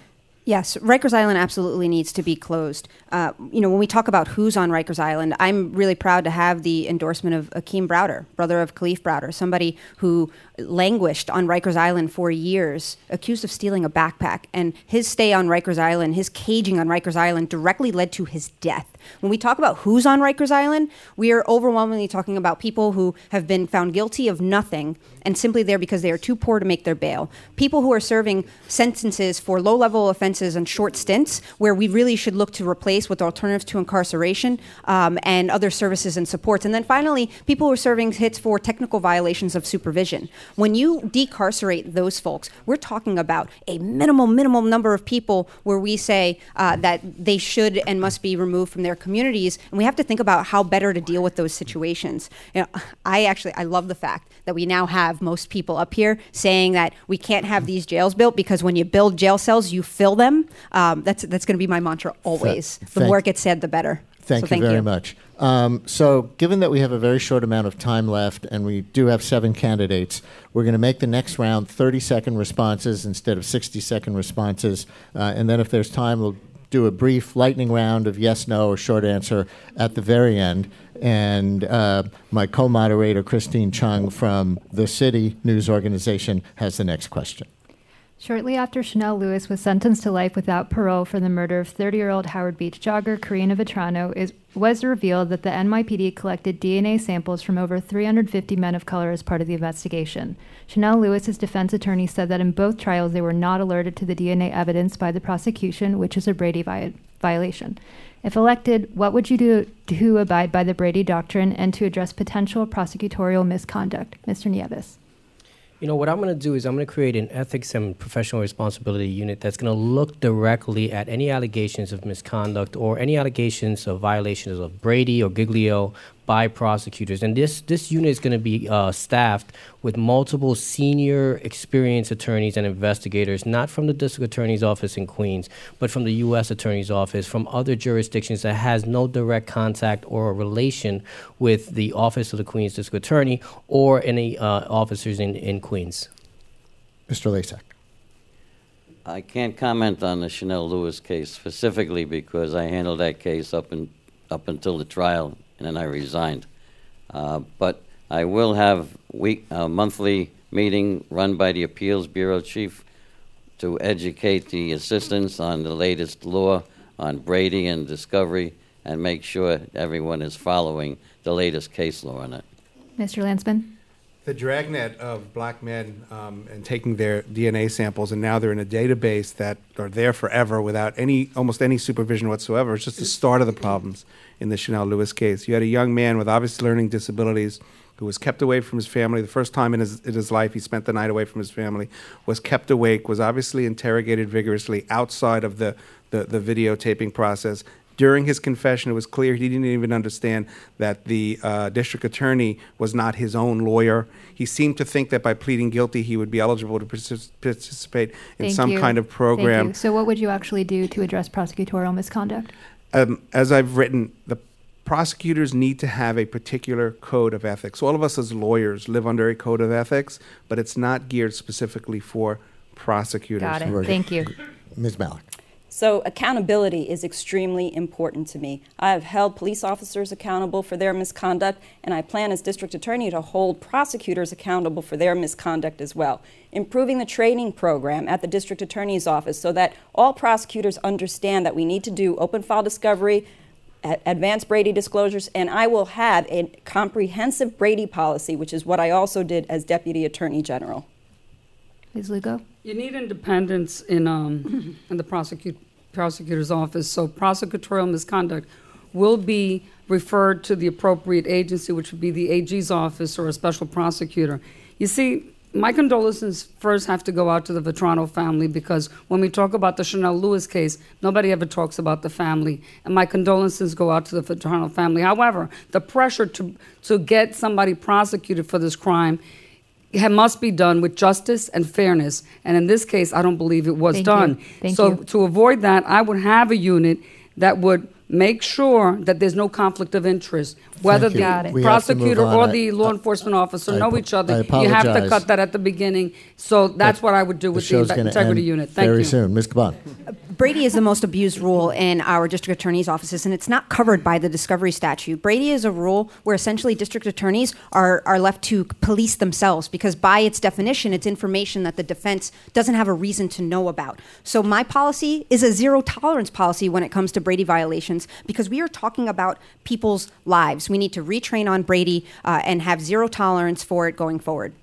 Yes, Rikers Island absolutely needs to be closed. When we talk about who's on Rikers Island, I'm really proud to have the endorsement of Akeem Browder, brother of Khalif Browder, somebody who languished on Rikers Island for years, accused of stealing a backpack. And his stay on Rikers Island, his caging on Rikers Island, directly led to his death. When we talk about who's on Rikers Island, we are overwhelmingly talking about people who have been found guilty of nothing and simply there because they are too poor to make their bail. People who are serving sentences for low-level offenses and short stints, where we really should look to replace with alternatives to incarceration and other services and supports. And then finally, people who are serving hits for technical violations of supervision. When you decarcerate those folks, we're talking about a minimum number of people where we say that they should and must be removed from their communities, and we have to think about how better to deal with those situations. I love the fact that we now have most people up here saying that we can't have these jails built because when you build jail cells, you fill them. That's going to be my mantra always. The more it gets said, the better. Thank you very much. So given that we have a very short amount of time left and we do have 7 candidates, we're going to make the next round 30-second responses instead of 60-second responses. And then if there's time, we'll do a brief lightning round of yes, no, or short answer at the very end. And my co-moderator, Christine Chung from The City News Organization, has the next question. Shortly after Chanel Lewis was sentenced to life without parole for the murder of 30-year-old Howard Beach jogger Karina Vetrano, it was revealed that the NYPD collected DNA samples from over 350 men of color as part of the investigation. Chanel Lewis's defense attorney said that in both trials they were not alerted to the DNA evidence by the prosecution, which is a Brady violation. If elected, what would you do to abide by the Brady Doctrine and to address potential prosecutorial misconduct? Mr. Nieves. What I'm going to do is I'm going to create an ethics and professional responsibility unit that's going to look directly at any allegations of misconduct or any allegations of violations of Brady or Giglio by prosecutors. And this unit is going to be staffed with multiple senior experienced attorneys and investigators, not from the District Attorney's Office in Queens, but from the U.S. Attorney's Office, from other jurisdictions that has no direct contact or relation with the Office of the Queens District Attorney or any officers in Queens. Mr. Lasek. I can't comment on the Chanel Lewis case specifically because I handled that case up until the trial, and then I resigned. But I will have a monthly meeting run by the Appeals Bureau Chief to educate the assistants on the latest law on Brady and discovery and make sure everyone is following the latest case law on it. Mr. Landsman? The dragnet of black men and taking their DNA samples, and now they're in a database that are there forever without almost any supervision whatsoever. It's just the start of the problems in the Chanel Lewis case. You had a young man with obvious learning disabilities who was kept away from his family. The first time in his life he spent the night away from his family, was kept awake, was obviously interrogated vigorously outside of the videotaping process. During his confession, it was clear he didn't even understand that the district attorney was not his own lawyer. He seemed to think that by pleading guilty, he would be eligible to participate in some kind of program. Thank you. So what would you actually do to address prosecutorial misconduct? As I've written, the prosecutors need to have a particular code of ethics. All of us as lawyers live under a code of ethics, but it's not geared specifically for prosecutors. Got it. Thank you. Ms. Malik. So accountability is extremely important to me. I have held police officers accountable for their misconduct, and I plan as district attorney to hold prosecutors accountable for their misconduct as well. Improving the training program at the district attorney's office so that all prosecutors understand that we need to do open file discovery, advanced Brady disclosures, and I will have a comprehensive Brady policy, which is what I also did as Deputy Attorney General. Ms. Lugo? You need independence in the prosecutor's office, so prosecutorial misconduct will be referred to the appropriate agency, which would be the AG's office or a special prosecutor. You see, my condolences first have to go out to the Vetrano family, because when we talk about the Chanel Lewis case, nobody ever talks about the family. And my condolences go out to the Vetrano family. However, the pressure to get somebody prosecuted for this crime must be done with justice and fairness. And in this case, I don't believe it was done. Thank you. To avoid that, I would have a unit that would make sure that there's no conflict of interest. whether Thank you. Got the it. We have to move prosecutor on. or the law enforcement officer know each other. I You have to apologize. cut that at the beginning. So that's what I would do The with show's the gonna integrity end unit. Thank very you. soon. Ms. Caban. Brady is the most abused rule in our district attorney's offices, and it's not covered by the discovery statute. Brady is a rule where essentially district attorneys are left to police themselves because by its definition, it's information that the defense doesn't have a reason to know about. So my policy is a zero tolerance policy when it comes to Brady violations because we are talking about people's lives. We need to retrain on Brady and have zero tolerance for it going forward.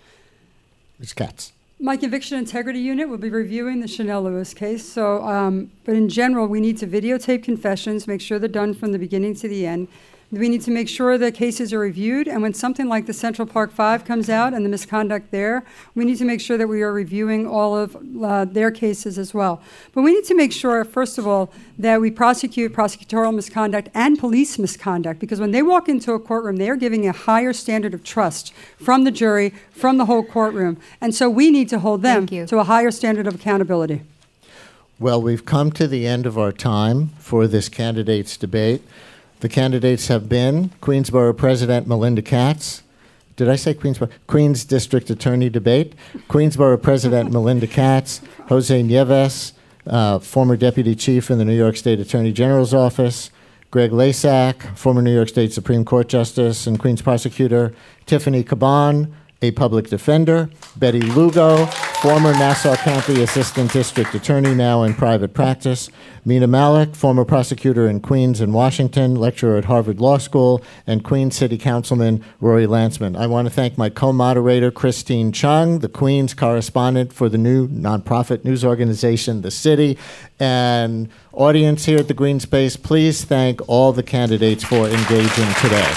Ms. Katz. My conviction integrity unit will be reviewing the Chanel Lewis case. So, but in general, we need to videotape confessions, make sure they're done from the beginning to the end. We need to make sure that cases are reviewed. And when something like the Central Park 5 comes out and the misconduct there, we need to make sure that we are reviewing all of their cases as well. But we need to make sure, first of all, that we prosecute prosecutorial misconduct and police misconduct, because when they walk into a courtroom, they are giving a higher standard of trust from the jury, from the whole courtroom. And so we need to hold them to a higher standard of accountability. Well, we've come to the end of our time for this candidates debate. The candidates have been Queensborough President Melinda Katz. Did I say Queensborough? Queens District Attorney debate. Queensborough President Melinda Katz, Jose Nieves, former Deputy Chief in the New York State Attorney General's Office, Greg Lasak, former New York State Supreme Court Justice and Queens Prosecutor, Tiffany Caban, a public defender, Betty Lugo, former Nassau County Assistant District Attorney, now in private practice, Mina Malik, former prosecutor in Queens and Washington, lecturer at Harvard Law School, and Queens City Councilman Rory Lantzman. I want to thank my co-moderator, Christine Chung, the Queens correspondent for the new nonprofit news organization, The City, and audience here at the Green Space. Please thank all the candidates for engaging today.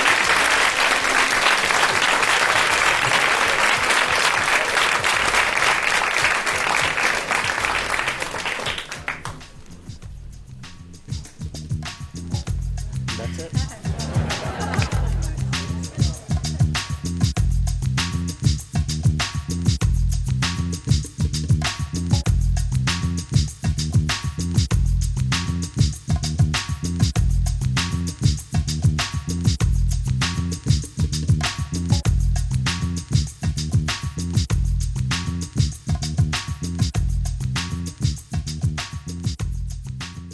That's it.